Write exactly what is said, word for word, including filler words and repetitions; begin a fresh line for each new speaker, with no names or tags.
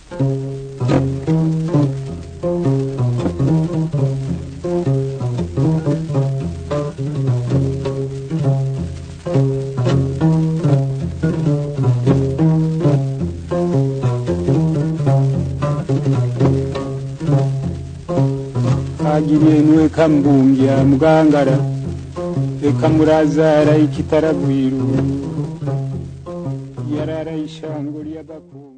Agiriye nuwe kambungia mugangara eka murazara ikitaragwiru yarara ishango ry'abakungu